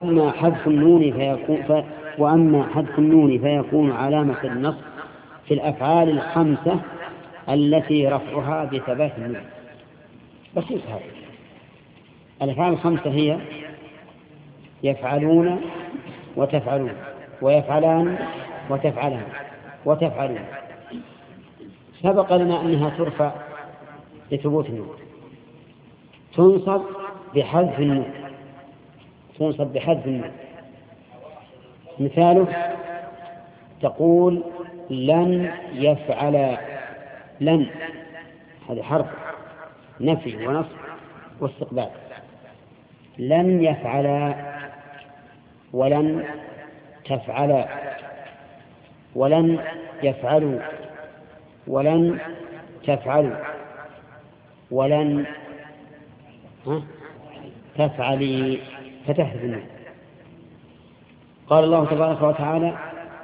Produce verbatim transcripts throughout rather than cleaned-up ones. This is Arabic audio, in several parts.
أما حذف النون فيكون ف... وأما حذف النون فيكون علامة النصب في الأفعال الخمسة التي رفعها بثبات النون. بسيط هذا. الأفعال الخمسة هي يفعلون وتفعلون ويفعلان وتفعلان وتفعلون. سبق لنا أنها ترفع لثبوت النون، تنصب بحذف النون، تنصب بحذف النون. مثاله تقول لن يفعل، لن هذا حرف نفي ونصب واستقبال. لن يفعل ولن تفعل ولن يفعلوا ولن تفعلوا ولن تفعلي فتحذف النون. قال الله تبارك وتعالى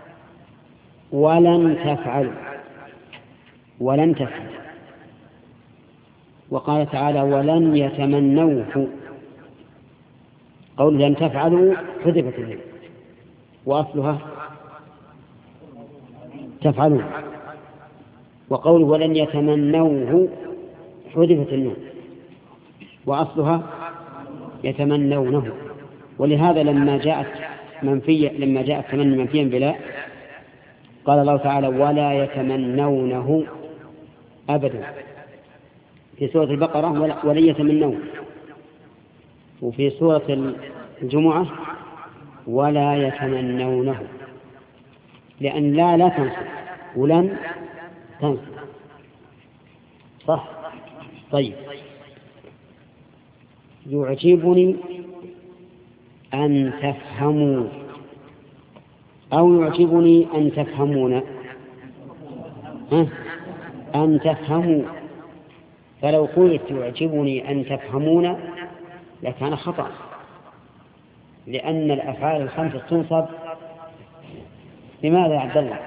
ولن تفعلوا ولن تفعلوا، وقال تعالى ولن يتمنوه. قول لن تفعلوا حذفت النون وأصلها تفعلون، وقول ولن يتمنوه حذفت النون وأصلها يتمنونه. ولهذا لما جاءت منفية لما جاء التمني منفيا بلا قال الله تعالى ولا يتمنونه أبدا في سورة البقرة ولن يتمنونه، وفي سورة الجمعة ولا يتمنونه، لأن لا لا تنصب ولن تنصب. صح؟ طيب. يعجبني أن تفهموا أو يعجبني أن تفهمون. ها؟ أن تفهموا. فلو قلت يعجبني أن تفهمون لكان خطأ، لأن الأفعال الخمسة تنصب. لماذا يا عبد الله؟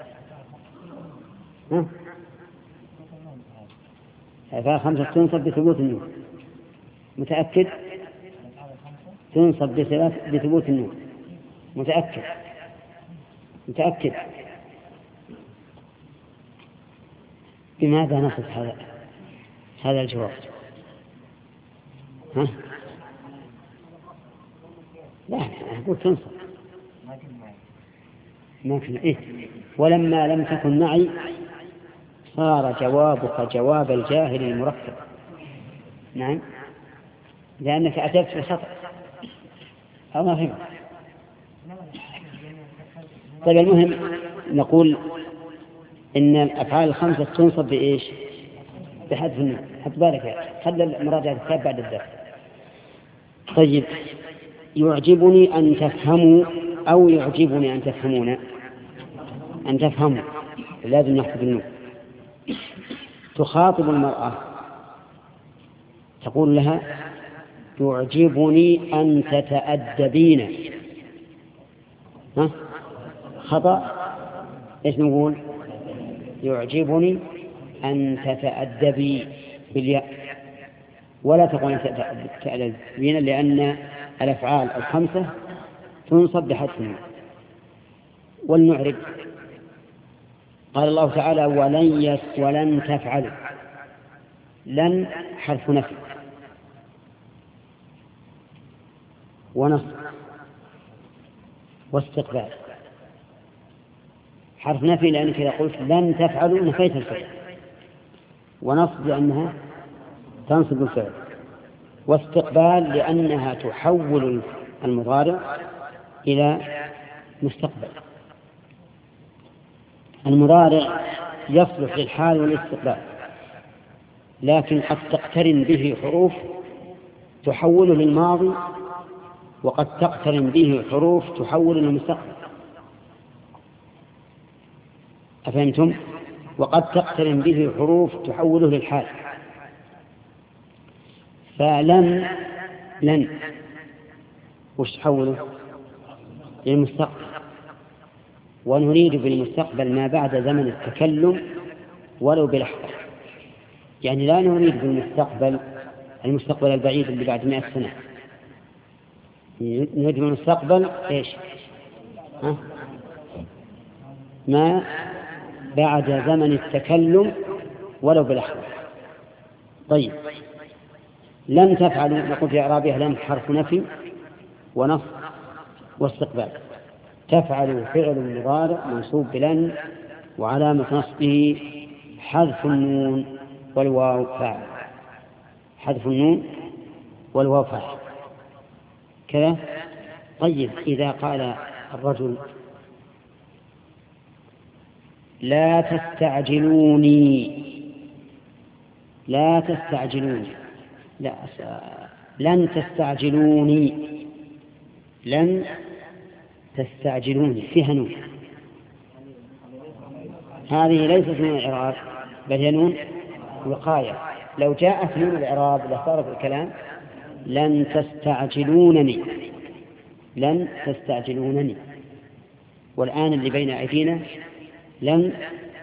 ها؟ الأفعال الخمسة تنصب بثبوت النون. متأكد؟ تنصب بثبوت النون. متأكد؟ متأكد؟ بماذا نصف هذا هذا الجواب؟ ها؟ لا أقول تنصب. ما كنا إيه؟ ولما لم تكن معي صار جوابك جواب الجاهل المركب. نعم، لأنك أتيت في الخطأ أو ما فهمت. طيب المهم نقول إن الأفعال الخمسة تنصب بإيش؟ بحذف النون. حط بالك يا خلي مراجعة الكتاب بعد الدرس. طيب يعجبني أن تفهموا أو يعجبني أن تفهمون. أن تفهموا لازم نحذف النون. تخاطب المرأة تقول لها يعجبني أن تتأدبين. ها؟ خطأ. إيش نقول؟ يعجبني أن تتأدبي بالياء، ولا تقول أن تتأدبين، لأن الأفعال الخمسة تنصب بحذف النون. ولنعرب. قال الله تعالى ولن يس ولن تفعلوا. لن حرف نفي ونصب واستقبال. حرف نفي لأنك إذا قلت لن تفعلوا نفيت الفعل، ونصب لأنها تنصب الفعل، واستقبال لأنها تحول المضارع إلى مستقبل. المضارع يصلح للحال والاستقبال، لكن قد تقترن به حروف تحوله للماضي، وقد تقترن به حروف تحوله للمستقبل. أفهمتم؟ وقد تقترن به حروف تحوله للحال. فلن لن وش تحوله؟ للمستقبل. ونريد بالمستقبل ما بعد زمن التكلم ولو بلحظة. يعني لا نريد بالمستقبل المستقبل البعيد اللي بعد مئة سنة، نريد من المستقبل إيش؟ ها؟ ما بعد زمن التكلم ولو بلحظة. طيب لن تفعلوا، نقول في إعرابها لن حرف نفي ونصب واستقبال. تفعلوا فعل مضارع منصوب بلن وعلامة نصبه حذف النون والواو فاعل. حذف النون والواو فاعل كذا. طيب إذا قال الرجل لا تستعجلوني، لا تستعجلوني، لا لن تستعجلوني، لن تستعجلوني فيها نون، هذه ليست من الإعراب بل هي نون وقاية. لو جاءت نون الإعراب لصار في الكلام لن تستعجلونني، لن تستعجلونني. والآن اللي بين أيدينا لن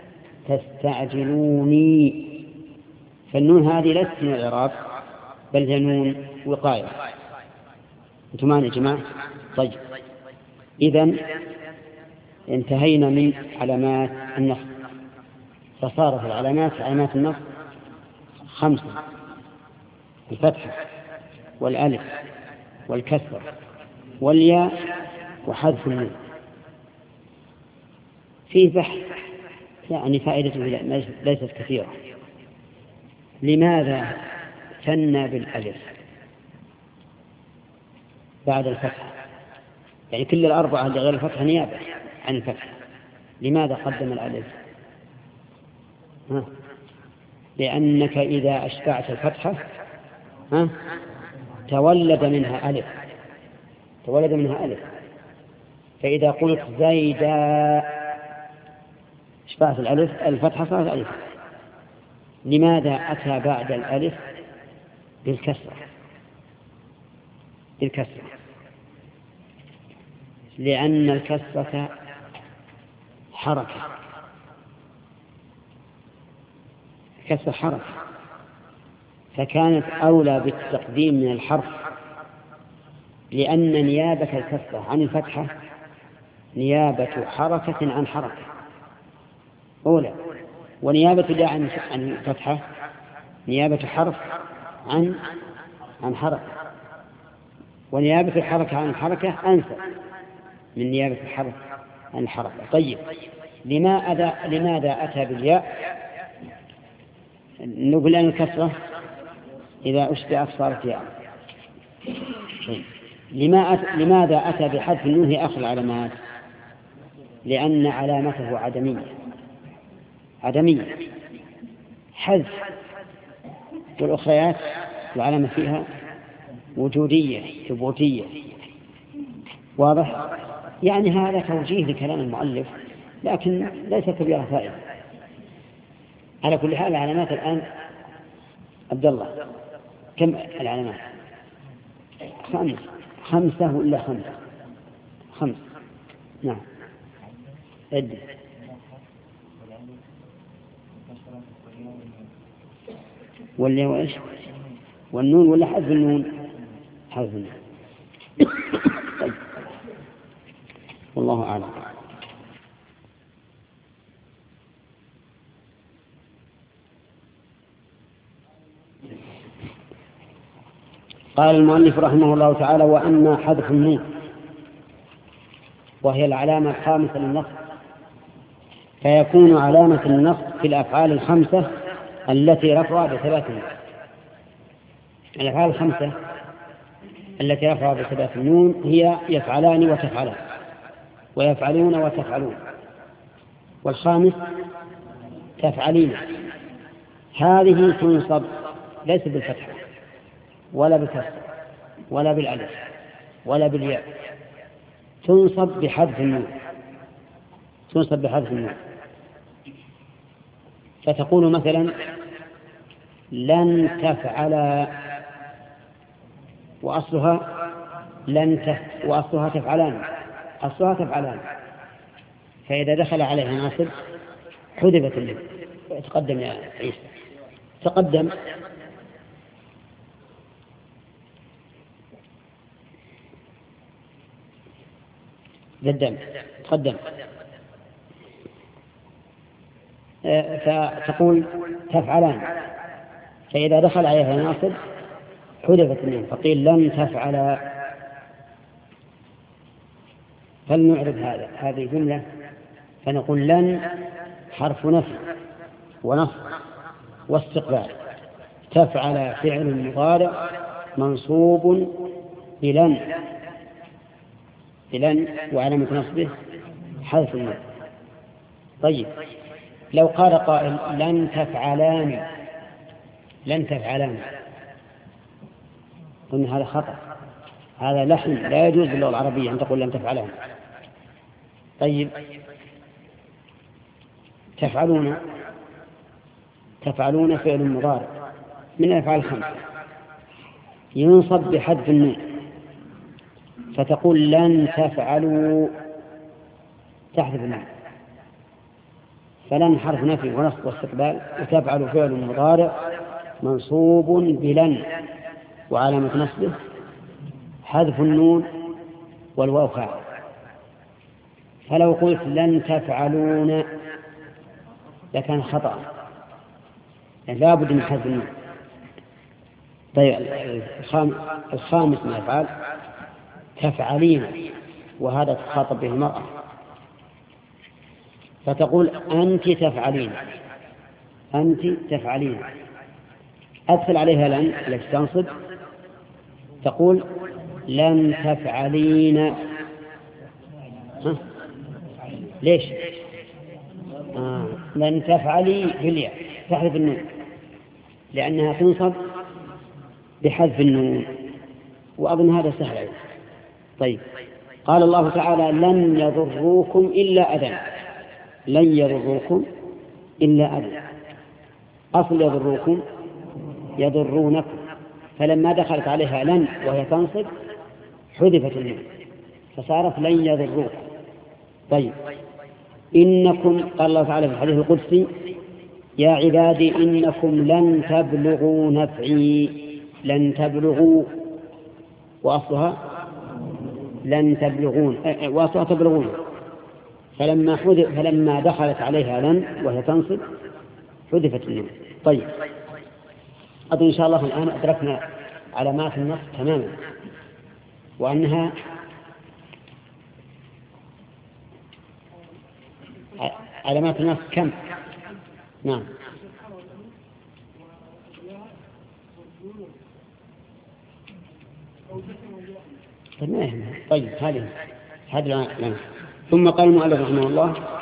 تستعجلوني، فالنون هذه ليست من الإعراب بل هي نون وقاية. أنتم معنا يا جماعة؟ طيب إذن انتهينا من علامات النصب، فصارت العلامات علامات النصب خمسة: الفتحة والألف والكسر والياء وحذف النون. فيه بحث يعني فائدته ليست كثيرة. لماذا ثنى بالألف بعد الفتحة؟ يعني كل الأربعة اللي غير الفتحة نيابة عن الفتحة، لماذا قدم الألف؟ ها؟ لأنك إذا أشبعت الفتحة ها؟ تولد منها ألف، تولد منها ألف. فإذا قلت زيدا أشبعت الألف الفتحة صارت ألف. لماذا أتى بعد الألف بالكسرة؟ بالكسرة لأن الكسرة حركة، الكسرة حركة، فكانت أولى بالتقديم من الحرف، لأن نيابة الكسرة عن الفتحة نيابة حركة عن حركة أولى، ونيابة الياء عن الفتحة نيابة حرف عن عن حركة، ونيابة الحركة عن الحركة أنسب من نيابة الحرف عن الحركة. طيب لماذا لماذا أتى بالياء؟ نقول أن الكسرة إذا أشبعت صارت ياء. لماذا أتى بحذف النون هي آخر العلامات؟ لأن علامته عدمية، عدمية حذف، والأخريات العلامة فيها وجودية ثبوتية. واضح؟ يعني هذا توجيه لكلام المؤلف لكن ليس كبيرة فائدة. على كل حال العلامات الآن عبد الله كم العلامات؟ خمسة خمسة ولا خمسة؟ خمسة نعم. عد. ولا وإيش؟ والنون ولا حذف النون؟ حذف النون. طيب والله أعلم. قال المؤلف رحمه الله تعالى: وأما حذف النون وهي العلامة الخامسة للنصب فيكون علامة النصب في الأفعال الخمسة التي رفعها بثلاث نون. الأفعال الخمسة التي رفعها بثلاث نون هي يفعلان وتفعلان ويفعلون وتفعلون، والخامس تفعلين. هذه تنصب ليس بالفتحة ولا بالكسر ولا بالألف ولا بالياء، تنصب بحذف النون، تنصب بحذف النون. فتقول مثلا لن تفعل، وأصلها لن تف... وأصلها تفعلان، أصلها تفعلان، فإذا دخل عليها ناصب حذفت النون. تقدم يا عيسى، تقدم. بالدم تقدم. فتقول تفعلان، فإذا دخل عليها ناصب حذفت النون فقيل لن تفعل. فلنعرف هذا هذه جملة فنقول لن حرف نفي ونصب واستقبال. تفعل فعل مضارع منصوب بلن بلن وعلامة نصبه حذف النون. طيب لو قال قائل لن تفعلان لن تفعلان قلنا هذا خطأ، هذا لحن لا يجوز باللغة العربية أن تقول لن تفعلان. طيب تفعلون تفعلون فعل مضارع من الأفعال الخمسة ينصب بحذف النون فتقول لن تفعلوا تحذف النون. فلن حرف نفي ونصب واستقبال، وتفعل فعل مضارع منصوب بلن وعلامة نصبه حذف النون والواو فاعل. فلو قلت لن تفعلون لكان خطأ، يعني لا بد من حذف النون. طيب الخامس من الأفعال تفعلين، وهذا تخاطب به المرأة فتقول أنت تفعلين أنت تفعلين أدخل عليها لن التي تنصب تقول لن تفعلين. ها؟ ليش؟ آه. لن تفعلي بالياء تحذف النون لأنها تنصب بحذف النون، وأظن هذا سهل. طيب قال الله تعالى لن يضروكم إلا أذى. لن يضروكم إلا أذى، أصل يضروكم يضرونكم، فلما دخلت عليها لن وهي تنصب حذفت النون فصارت لن يضروكم. طيب إنكم قال الله تعالى في الحديث القدسي يا عبادي إنكم لن تبلغوا نفعي. لن تبلغوا وأصلها لن تبلغون وأصلها تبلغون، فلما, فلما دخلت عليها لن وهي تنصب حذفت النون. طيب أظن إن شاء الله الآن أدركنا علامات النص تماما، وأنها علامات النص كم؟ نعم طيب هذه هذه. ثم قال المؤلف رحمه الله